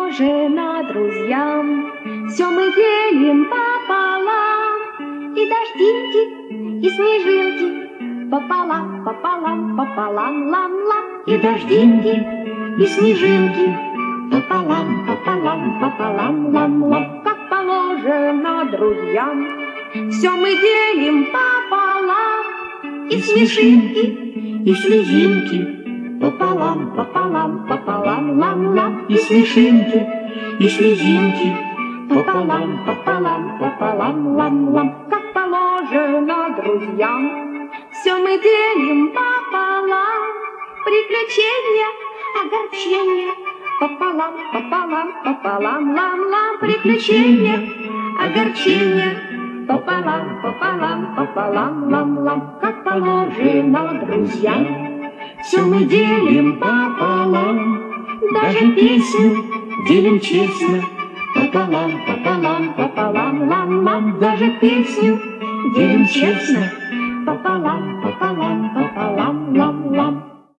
положено друзьям, все мы делим пополам. И дождинки, и снежинки, пополам, пополам, пополам, лам-лам. И дождинки, и снежинки, пополам, пополам, пополам, лам-лам. Как положено друзьям, все мы делим пополам. И смешинки, и слезинки, пополам, пополам, пополам, лам-лам. И смешинки, и слезинки, пополам, пополам, пополам, лам-лам. Как положено друзьям, все мы делим пополам. Приключения, огорчения, пополам, пополам, пополам, лам-лам. Приключения, огорчения, пополам, пополам, пополам, лам-лам. Как положено друзьям, все мы делим пополам. Даже песню делим честно, пополам, пополам, пополам, лам-лам. Даже песню делим честно,